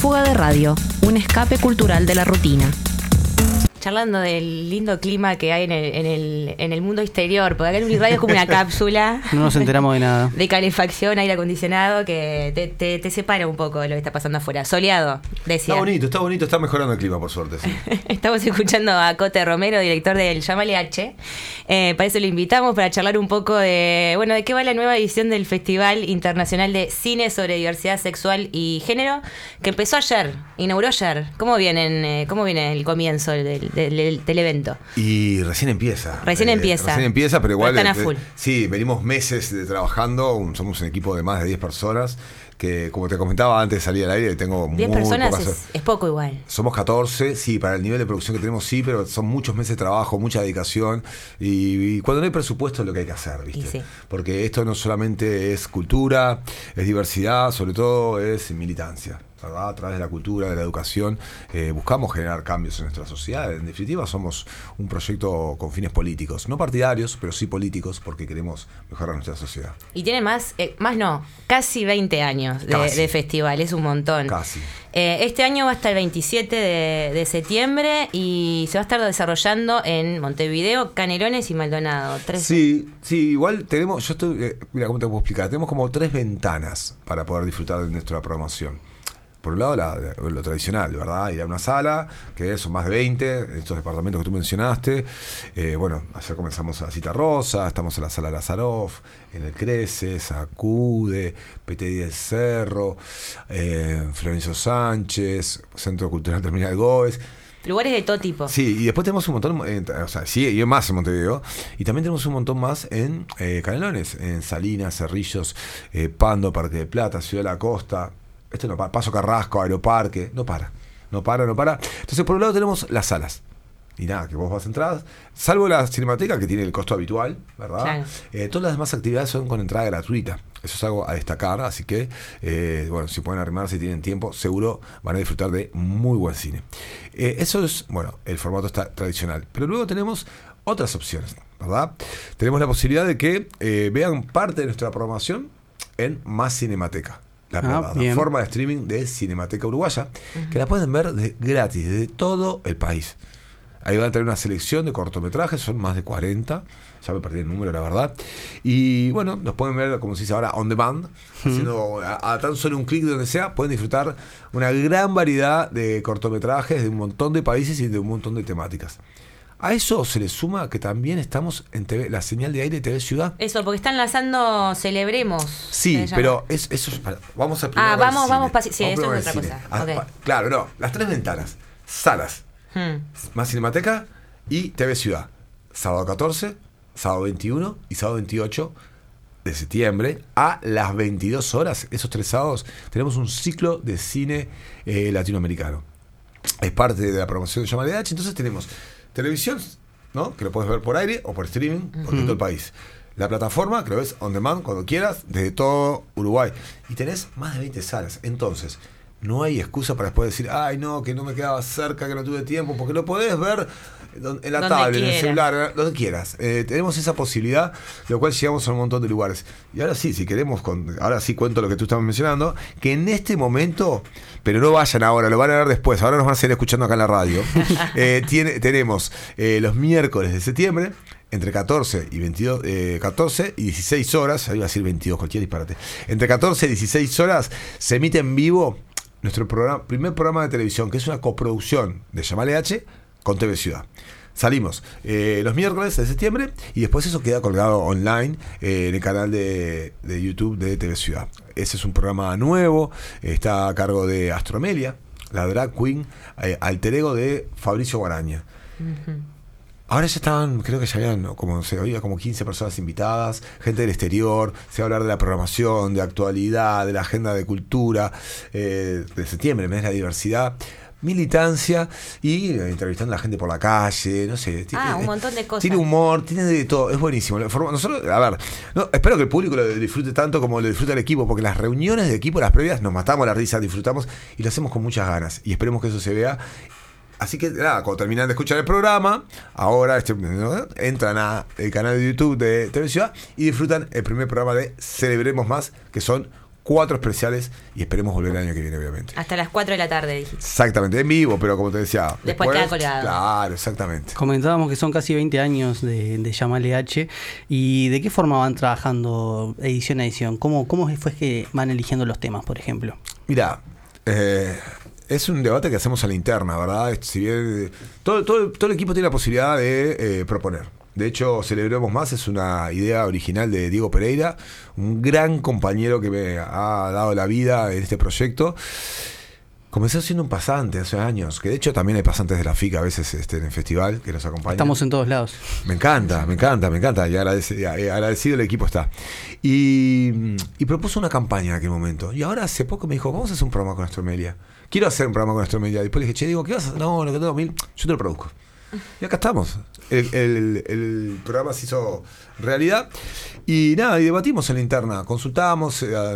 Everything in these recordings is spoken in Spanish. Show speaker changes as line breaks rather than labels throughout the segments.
Fuga de radio, un escape cultural de la rutina. Charlando del lindo clima que hay en el mundo exterior, porque acá en Uniradio es como una cápsula.
No nos enteramos de nada.
De calefacción, aire acondicionado, que te separa un poco de lo que está pasando afuera. Soleado, decía.
Está bonito, está mejorando el clima, por suerte. Sí.
Estamos escuchando a Cote Romero, director del Llámale H. Para eso lo invitamos, para charlar un poco de qué va la nueva edición del Festival Internacional de Cine sobre Diversidad Sexual y Género, que empezó ayer, inauguró ayer. ¿Cómo viene el comienzo del evento?
Y recién empieza.
Recién empieza,
pero igual.
No están a full.
Sí, venimos meses trabajando. Somos un equipo de más de 10 personas. Que, como te comentaba antes de salir al aire, tengo
10 personas es poco igual.
Somos 14, sí, para el nivel de producción que tenemos, sí, pero son muchos meses de trabajo, mucha dedicación. Y cuando no hay presupuesto es lo que hay que hacer, ¿viste?
Sí.
Porque esto no solamente es cultura, es diversidad, sobre todo es militancia, ¿verdad? A través de la cultura, de la educación, buscamos generar cambios en nuestra sociedad. En definitiva, somos un proyecto con fines políticos, no partidarios, pero sí políticos, porque queremos mejorar nuestra sociedad.
Y tiene casi 20 años de festival, es un montón.
Casi.
Este año va hasta el 27 de septiembre y se va a estar desarrollando en Montevideo, Canelones y Maldonado.
Sí, igual tenemos, mira, ¿cómo te puedo explicar? Tenemos como 3 ventanas para poder disfrutar de nuestra programación. Por un lado, lo tradicional, ¿verdad? Ir a una sala, que son más de 20, estos departamentos que tú mencionaste. Ayer comenzamos a Cita Rosa, estamos en la Sala Lazaroff, en el Creces, Acude, PT del Cerro, Florencio Sánchez, Centro Cultural Terminal Gómez.
Lugares de todo tipo.
Sí, y después tenemos un montón, y más en Montevideo, y también tenemos un montón más en Canelones, en Salinas, Cerrillos, Pando, Parque de Plata, Ciudad de la Costa. Esto no para, Paso Carrasco, Aeroparque, no para. Entonces, por un lado tenemos las salas. Y nada, que vos vas entradas, salvo la Cinemateca, que tiene el costo habitual, ¿verdad? Claro. Todas las demás actividades son con entrada gratuita. Eso es algo a destacar, así que, si pueden arrimar, si tienen tiempo, seguro van a disfrutar de muy buen cine. Eso es, el formato está tradicional. Pero luego tenemos otras opciones, ¿verdad? Tenemos la posibilidad de que vean parte de nuestra programación en Más Cinemateca. La plataforma de streaming de Cinemateca Uruguaya, que la pueden ver gratis desde todo el país. Ahí van a tener una selección de cortometrajes, son más de 40, ya me perdí el número, la verdad. Y nos pueden ver, como se dice ahora, on demand, haciendo a tan solo un clic de donde sea, pueden disfrutar una gran variedad de cortometrajes de un montón de países y de un montón de temáticas. A eso se le suma que también estamos en TV, la señal de aire de TV Ciudad.
Eso, porque están lanzando Celebremos.
Sí, pero eso es vamos a
primero. Sí, eso es otra cosa. Okay.
Claro, no. Las 3 ventanas. Salas. Más Cinemateca y TV Ciudad. Sábado 14, sábado 21 y sábado 28 de septiembre a las 22 horas. Esos 3 sábados tenemos un ciclo de cine latinoamericano. Es parte de la promoción de Llámale H. Entonces tenemos televisión, ¿no? Que lo puedes ver por aire o por streaming por todo el país. La plataforma, que lo ves on demand cuando quieras, desde todo Uruguay. Y tenés más de 20 salas. Entonces, no hay excusa para después decir, ay, no, que no me quedaba cerca, que no tuve tiempo, porque lo podés ver en la tablet, en el celular, donde quieras. Tenemos esa posibilidad, de lo cual llegamos a un montón de lugares. Y ahora sí, si queremos, ahora sí cuento lo que tú estabas mencionando, que en este momento, pero no vayan ahora, lo van a ver después, ahora nos van a seguir escuchando acá en la radio. Tenemos los miércoles de septiembre, entre 14 y 22, 14 y 16 horas, iba a decir 22, cualquier disparate. Entre 14 y 16 horas se emite en vivo nuestro primer programa de televisión, que es una coproducción de Llámale H con TV Ciudad. Salimos los miércoles de septiembre y después eso queda colgado online en el canal de YouTube de TV Ciudad. Ese es un programa nuevo, está a cargo de Astromelia, la drag queen, alter ego de Fabricio Guaraña. Ahora ya estaban, creo que ya habían, como se oía, como 15 personas invitadas, gente del exterior, se va a hablar de la programación, de actualidad, de la agenda de cultura, de septiembre, el mes de la diversidad, militancia y entrevistando a la gente por la calle, no sé.
Un montón de cosas.
Tiene humor, tiene de todo, es buenísimo. Nosotros, espero que el público lo disfrute tanto como lo disfruta el equipo, porque las reuniones de equipo, las previas, nos matamos la risa, disfrutamos y lo hacemos con muchas ganas y esperemos que eso se vea. Así que nada, cuando terminan de escuchar el programa, ahora entran al canal de YouTube de TV Ciudad y disfrutan el primer programa de Celebremos Más, que son 4 especiales y esperemos volver el año que viene, obviamente.
Hasta las 4 de la tarde, dijiste.
Exactamente, en vivo, pero como te decía.
Después queda colgado.
Claro, exactamente.
Comentábamos que son casi 20 años de Llamale H. ¿Y de qué forma van trabajando edición a edición? ¿Cómo fue que van eligiendo los temas, por ejemplo?
Mira, es un debate que hacemos a la interna, ¿verdad? Si bien todo el equipo tiene la posibilidad de proponer. De hecho, Celebremos Más es una idea original de Diego Pereira, un gran compañero que me ha dado la vida en este proyecto. Comencé siendo un pasante hace años, que de hecho también hay pasantes de la FICA a veces en el festival que nos acompañan.
Estamos en todos lados.
Me encanta. Y agradecido el equipo está. Y propuso una campaña en aquel momento. Y ahora hace poco me dijo, vamos a hacer un programa con Astromelia. Quiero hacer un programa con Astromelia. Y después le dije, digo, ¿qué vas a hacer? No, lo que tengo 1000, yo te lo produzco. Y acá estamos. El programa se hizo realidad. Y nada, y debatimos en la interna. Consultamos,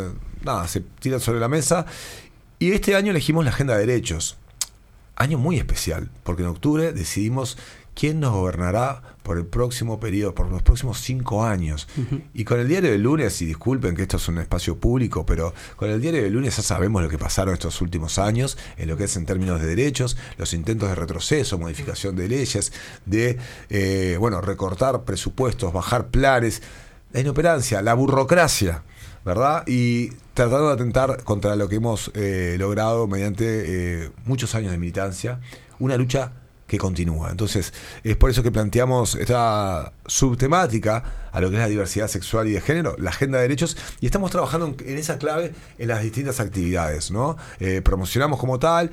se tiran sobre la mesa. Y este año elegimos la Agenda de Derechos. Año muy especial, porque en octubre decidimos quién nos gobernará por el próximo periodo, por los próximos 5 años. Uh-huh. Y con el diario del lunes, y disculpen que esto es un espacio público, pero con el diario del lunes ya sabemos lo que pasaron estos últimos años, en lo que es en términos de derechos, los intentos de retroceso, modificación de leyes, de recortar presupuestos, bajar planes, la inoperancia, la burocracia, ¿verdad? Y tratando de atentar contra lo que hemos logrado mediante muchos años de militancia, una lucha que continúa. Entonces, es por eso que planteamos esta subtemática a lo que es la diversidad sexual y de género, la agenda de derechos, y estamos trabajando en esa clave en las distintas actividades, ¿no? Promocionamos como tal,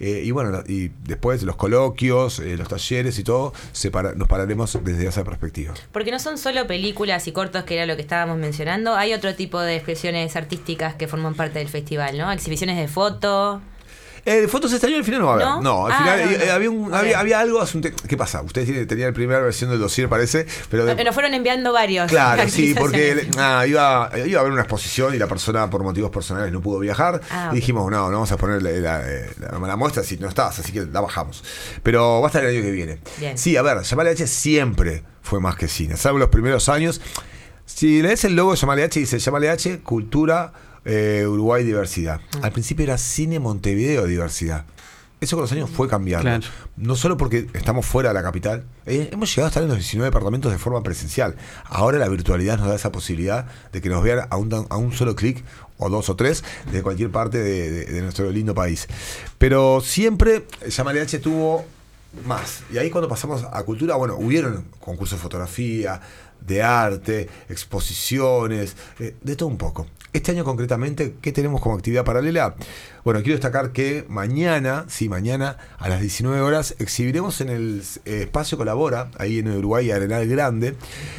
y después los coloquios, los talleres y todo, nos pararemos desde esa perspectiva.
Porque no son solo películas y cortos, que era lo que estábamos mencionando, hay otro tipo de expresiones artísticas que forman parte del festival, ¿no? Exhibiciones de foto.
Fotos este año al final no va a haber. No, al final
no.
Había algo. ¿Qué pasa? Ustedes tenían la primera versión del dossier, parece. Pero
nos fueron enviando varios.
Claro, sí, porque iba a haber una exposición y la persona por motivos personales no pudo viajar. Y dijimos, no vamos a poner la muestra si no estás, así que la bajamos. Pero va a estar el año que viene. Bien. Sí, a ver, Llamale H siempre fue más que cine. Salvo los primeros años. Si lees el logo de Llamale H, dice Llamale H, Cultura Uruguay Diversidad. Al principio era Cine Montevideo Diversidad. Eso con los años fue cambiando. Claro. No solo porque estamos fuera de la capital. Hemos llegado a estar en los 19 departamentos de forma presencial. Ahora la virtualidad nos da esa posibilidad de que nos vean a un solo clic, o 2 o 3, de cualquier parte de nuestro lindo país. Pero siempre Llamale H tuvo más. Y ahí cuando pasamos a cultura, hubieron concursos de fotografía, de arte, exposiciones, de todo un poco. Este año concretamente, ¿qué tenemos como actividad paralela? Quiero destacar que mañana a las 19 horas, exhibiremos en el espacio Colabora, ahí en Uruguay, Arenal Grande,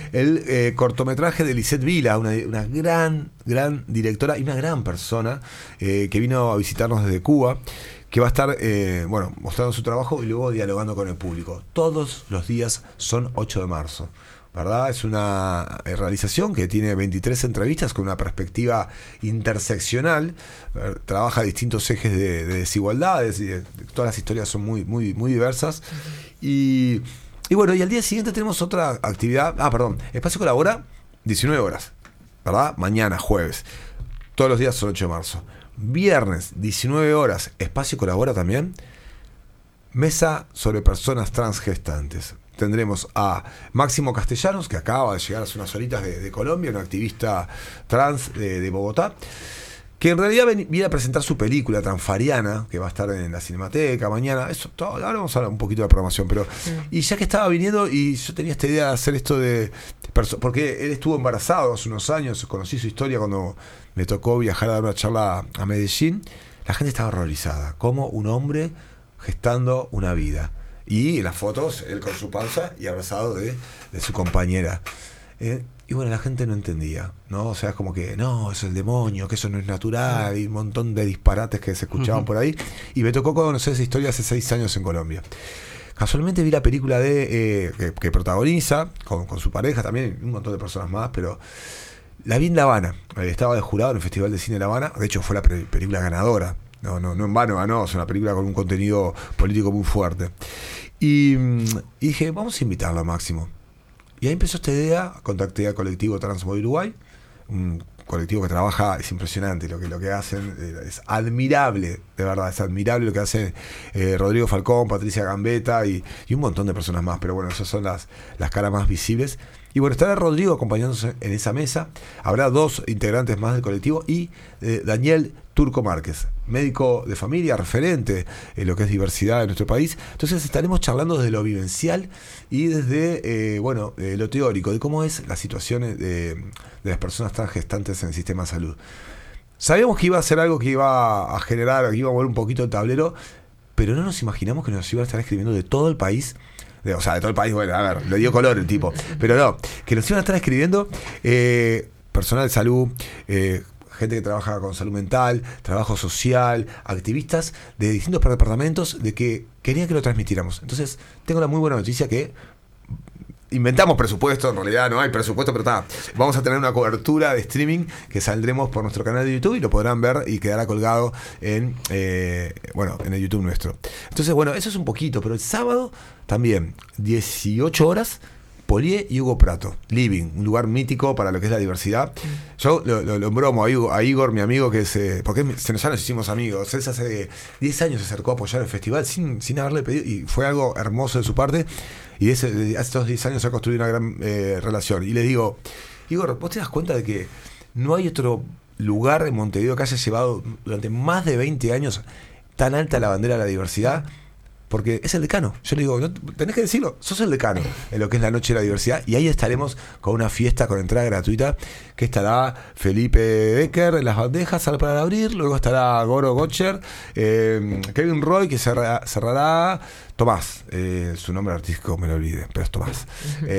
el cortometraje de Lisette Vila, una gran directora y una gran persona que vino a visitarnos desde Cuba, que va a estar mostrando su trabajo y luego dialogando con el público. Todos los días son 8 de marzo. ¿Verdad? Es una realización que tiene 23 entrevistas con una perspectiva interseccional, trabaja distintos ejes de desigualdades, y todas las historias son muy, muy, muy diversas. Y al día siguiente tenemos otra actividad, Espacio Colabora, 19 horas, ¿verdad? Mañana, jueves. Todos los días son 8 de marzo. Viernes, 19 horas, Espacio Colabora también. Mesa sobre personas transgestantes. Tendremos a Máximo Castellanos, que acaba de llegar hace unas horitas de Colombia, un activista trans de Bogotá, que en realidad viene a presentar su película Transfariana, que va a estar en la Cinemateca mañana. Ahora vamos a hablar un poquito de programación, pero y ya que estaba viniendo, y yo tenía esta idea de hacer esto porque él estuvo embarazado hace unos años, conocí su historia cuando me tocó viajar a dar una charla a Medellín. La gente estaba horrorizada, como un hombre gestando una vida. Y en las fotos, él con su panza y abrazado de su compañera. La gente no entendía, ¿no? O sea, es como que, no, eso es el demonio, que eso no es natural, y un montón de disparates que se escuchaban por ahí. Y me tocó conocer esa historia hace 6 años en Colombia. Casualmente vi la película que protagoniza, con su pareja también, un montón de personas más, pero la vi en La Habana. Estaba de jurado en el Festival de Cine de La Habana. De hecho, fue la película ganadora. No en vano ganó, es una película con un contenido político muy fuerte. Y dije, vamos a invitarlo a Máximo. Y ahí empezó esta idea, contacté al colectivo Transmoy Uruguay, un colectivo que trabaja es impresionante lo que hacen, es admirable, de verdad, es admirable lo que hacen Rodrigo Falcón, Patricia Gambetta y un montón de personas más, pero bueno, esas son las caras más visibles. Y bueno, estará Rodrigo acompañándose en esa mesa, habrá 2 integrantes más del colectivo y Daniel Turco Márquez, médico de familia, referente en lo que es diversidad en nuestro país. Entonces estaremos charlando desde lo vivencial y desde lo teórico, de cómo es la situación de las personas trans gestantes en el sistema de salud. Sabíamos que iba a ser algo que iba a generar, que iba a mover un poquito el tablero, pero no nos imaginamos que nos iban a estar escribiendo de todo el país. De todo el país, bueno, a ver, le dio color el tipo, pero no, que nos iban a estar escribiendo personal de salud, gente que trabaja con salud mental, trabajo social, activistas de distintos departamentos, de que querían que lo transmitiéramos. Entonces, tengo la muy buena noticia que inventamos presupuesto, en realidad no hay presupuesto, pero vamos a tener una cobertura de streaming que saldremos por nuestro canal de YouTube y lo podrán ver y quedará colgado en el YouTube nuestro. Entonces, bueno, eso es un poquito, pero el sábado también, 18 horas, Polié y Hugo Prato, Living, un lugar mítico para lo que es la diversidad. Yo lo bromo a Igor, mi amigo, que es porque ya nos hicimos amigos. Él hace 10 años se acercó a apoyar el festival sin haberle pedido, y fue algo hermoso de su parte. Y hace estos 10 años se ha construido una gran relación. Y le digo, Igor, ¿vos te das cuenta de que no hay otro lugar en Montevideo que haya llevado durante más de 20 años tan alta la bandera de la diversidad? Porque es el decano. Yo le digo, no, tenés que decirlo, sos el decano en lo que es la Noche de la Diversidad. Y ahí estaremos con una fiesta con entrada gratuita, que estará Felipe Becker en las bandejas para abrir, luego estará Goro Gotcher, Kevin Roy, que cerrará Tomás, su nombre artístico me lo olvidé, pero es Tomás.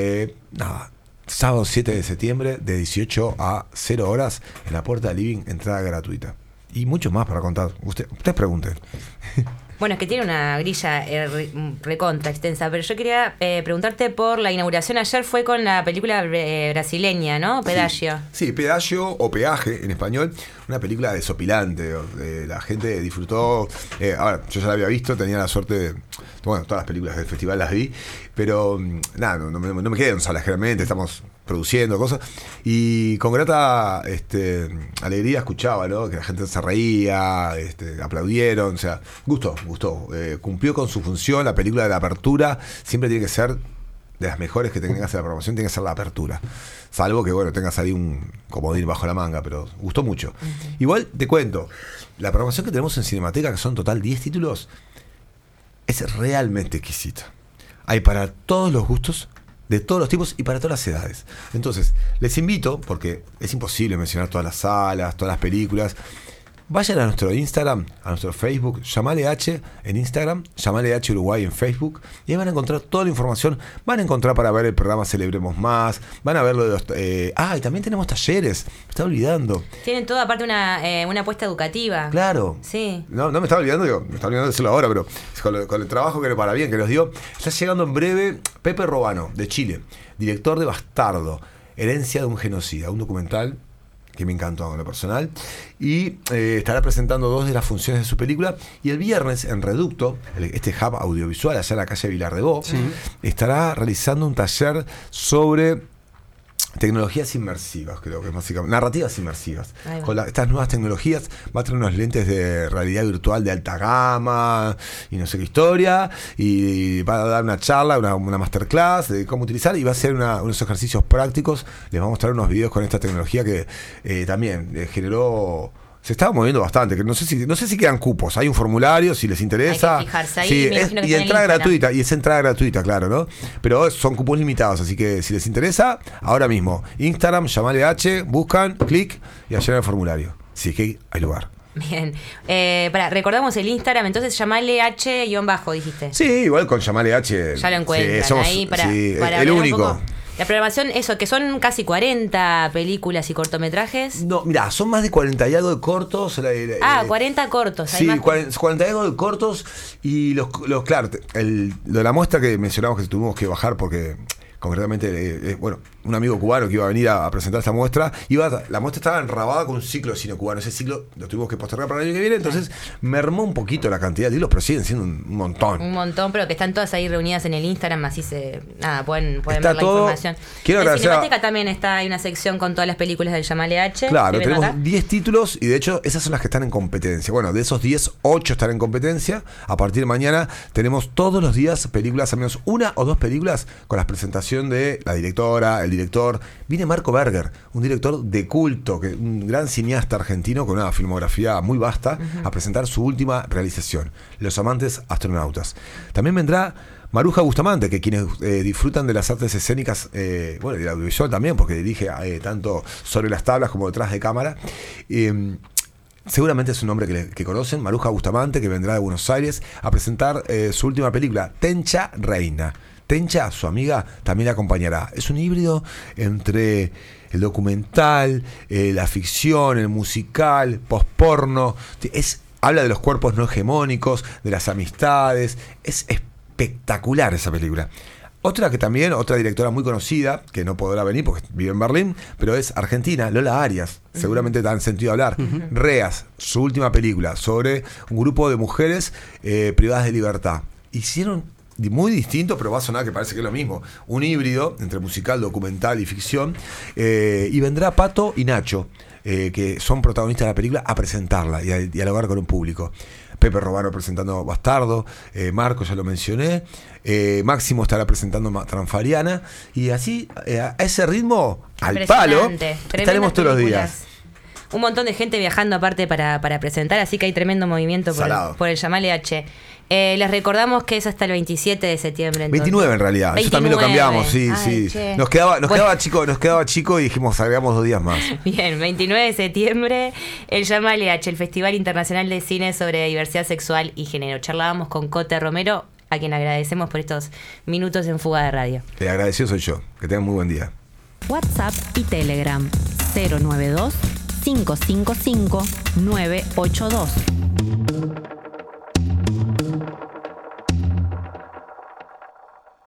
Sábado 7 de septiembre, de 18 a 0 horas, en la puerta de Living, entrada gratuita. Y mucho más para contar. Ustedes pregunten.
Bueno, es que tiene una grilla recontra extensa, pero yo quería preguntarte por la inauguración. Ayer fue con la película brasileña, ¿no? Pedágio. Sí,
Pedágio o Peaje en español, una película desopilante. La gente disfrutó. Ahora, yo ya la había visto, tenía la suerte de. Bueno, todas las películas del festival las vi, pero nada, no me quedé en salas, generalmente estamos produciendo cosas, y con grata alegría escuchaba, ¿no? Que la gente se reía, aplaudieron, o sea, gustó, cumplió con su función. La película de la apertura siempre tiene que ser de las mejores que tengas en la promoción, tiene que ser la apertura, salvo que bueno, tengas ahí un comodín bajo la manga, pero gustó mucho. Igual te cuento, la programación que tenemos en Cinemateca, que son total 10 títulos, es realmente exquisita. Hay para todos los gustos, de todos los tipos y para todas las edades. Entonces, les invito, porque es imposible mencionar todas las salas, todas las películas. Vayan a nuestro Instagram, a nuestro Facebook, Llamale H en Instagram, Llamale H Uruguay en Facebook, y ahí van a encontrar toda la información. Van a encontrar para ver el programa Celebremos Más, van a ver lo de los... y también tenemos talleres, me estaba olvidando.
Tienen todo aparte una apuesta educativa.
Claro.
Sí.
No me estaba olvidando, me estaba olvidando de decirlo ahora, pero con el trabajo que para bien que nos dio. Está llegando en breve Pepe Robano, de Chile, director de Bastardo, Herencia de un genocida, un documental que me encantó en lo personal, y estará presentando 2 de las funciones de su película. Y el viernes en Reducto, este hub audiovisual allá en la calle Vilar de Bo, estará realizando un taller sobre tecnologías inmersivas, creo que es básicamente narrativas inmersivas. Con estas nuevas tecnologías va a tener unos lentes de realidad virtual de alta gama y no sé qué historia, y va a dar una charla, una masterclass de cómo utilizar, y va a hacer unos ejercicios prácticos. Les va a mostrar unos videos con esta tecnología que también generó... Se estaba moviendo bastante, que no sé si quedan cupos. Hay un formulario, si les interesa.
Hay que fijarse ahí,
sí, y entrada gratuita, y es entrada gratuita, claro, ¿no? Pero son cupos limitados, así que si les interesa, ahora mismo, Instagram, Llamale H, buscan, clic y allá en el formulario. Sí, que hay lugar.
Bien. Recordamos el Instagram, entonces Llamale H_, dijiste.
Sí, igual con Llamale H.
Ya lo encuentran ahí para
el único.
La programación, eso, que son casi 40 películas y cortometrajes.
No, mirá, son más de 40 y algo de cortos.
40 cortos.
Sí, 40 y algo de cortos. Y claro, lo de la muestra que mencionamos que tuvimos que bajar porque concretamente, bueno, un amigo cubano que iba a venir a presentar esta muestra, la muestra estaba enrabada con un ciclo de cine cubano. Ese ciclo lo tuvimos que postergar para el año que viene, entonces mermó un poquito la cantidad de títulos, pero siguen siendo un montón.
Un montón, pero que están todas ahí reunidas en el Instagram, así pueden ver
Está
la
todo.
información.
Quiero
en
agradecer
Cinemateca también hay una sección con todas las películas del Yamalé H.
Claro, tenemos
acá
10 títulos y de hecho esas son las que están en competencia. Bueno, de esos 10, 8 están en competencia. A partir de mañana tenemos todos los días películas, al menos una o dos películas con la presentación de la directora, el director. Viene Marco Berger, un director de culto, un gran cineasta argentino con una filmografía muy vasta, a presentar su última realización, Los amantes astronautas. También vendrá Maruja Bustamante, que quienes disfrutan de las artes escénicas, bueno, y del audiovisual también, porque dirige tanto sobre las tablas como detrás de cámara. Seguramente es un nombre que conocen, Maruja Bustamante, que vendrá de Buenos Aires a presentar su última película, Tencha Reina. Tencha, su amiga, también la acompañará. Es un híbrido entre el documental, la ficción, el musical, post-porno. Habla de los cuerpos no hegemónicos, de las amistades. Es espectacular esa película. Otra directora muy conocida, que no podrá venir porque vive en Berlín, pero es argentina, Lola Arias. Seguramente te han sentido hablar. Reas, su última película, sobre un grupo de mujeres privadas de libertad. Hicieron muy distinto, pero va a sonar que parece que es lo mismo. Un híbrido entre musical, documental y ficción. Y vendrá Pato y Nacho, que son protagonistas de la película, a presentarla y a dialogar con un público. Pepe Robano presentando Bastardo, Marco ya lo mencioné, Máximo estará presentando Tranfariana, y así, a ese ritmo, al palo, estaremos todos los días.
Un montón de gente viajando aparte para presentar, así que hay tremendo movimiento por el Yamalé H. Les recordamos que es hasta el 27 de septiembre. Entonces.
29 en realidad, 29. Eso también lo cambiamos, sí,
Ay,
sí. Nos quedaba chico y dijimos agregamos 2 días más.
Bien, 29 de septiembre, el Yamalé H, el Festival Internacional de Cine sobre Diversidad Sexual y Género. Charlábamos con Cote Romero, a quien agradecemos por estos minutos en Fuga de Radio.
El agradecido soy yo, que tengan muy buen día.
WhatsApp y Telegram 092 555 982.